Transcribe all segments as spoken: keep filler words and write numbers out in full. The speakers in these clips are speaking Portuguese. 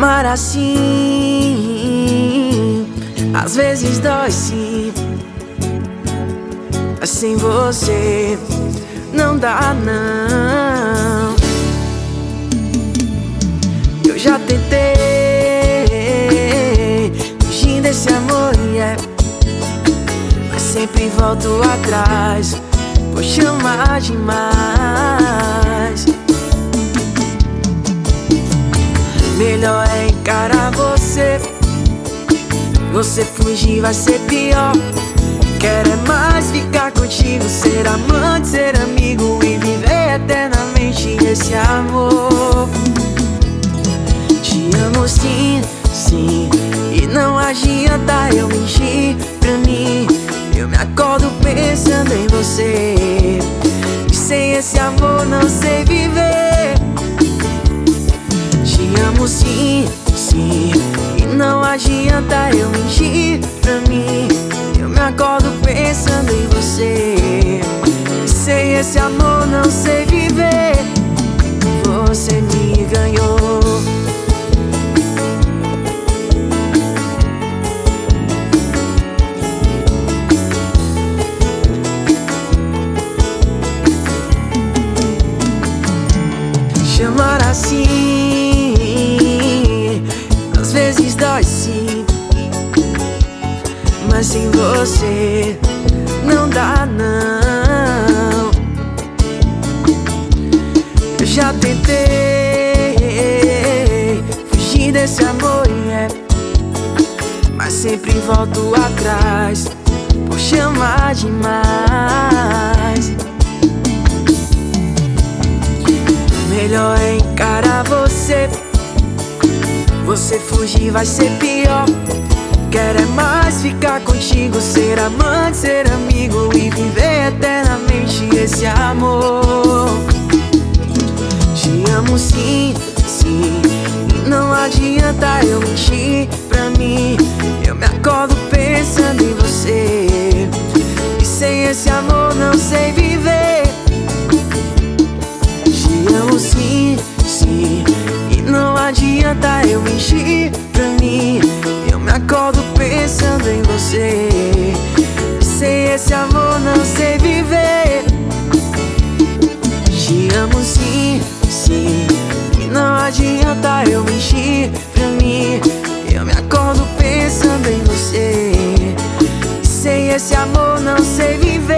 amar assim às vezes dói sim, mas sem você não dá não. Eu já tentei fugir desse amor, yeah, mas sempre volto atrás, pois te amar demais. Melhor é encarar você. Você fugir vai ser pior. Quero é mais ficar contigo, ser amante, ser amigo e viver eternamente esse amor. Te amo sim, sim, e não adianta eu mentir pra mim. Eu me acordo pensando em você, e sem esse amor não sei viver. Te amo sim, sim, e não adianta eu mentir pra mim. Eu me acordo pensando em você, e sem esse amor não sei viver. Você me ganhou. Chamar assim às vezes dói sim, mas sem você não dá não. Eu já tentei fugir desse amor, yeah, mas sempre volto atrás, por te amar demais. Melhor é encarar você. Você fugir vai ser pior. Quero é mais ficar contigo, ser amante, ser amigo e viver eternamente esse amor. Te amo sim, sim, e não adianta eu mentir pra mim. Eu me acordo pensando em você, e sem esse amor não sei viver. Te amo sim, sim, e não adianta eu mentir pra mim. Eu me acordo pensando em você, e sem esse amor não sei viver. Te amo sim, sim, e não adianta eu mentir pra mim. Eu me acordo pensando em você, e sem esse amor não sei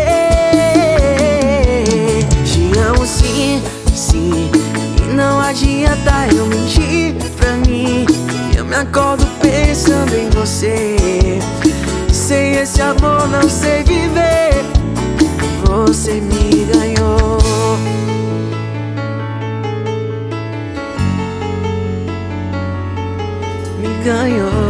viver. Te amo sim, sim, e não adianta eu mentir pra mim. Eu me acordo pensando em você, sem esse amor não sei viver. Você me ganhou. Me ganhou.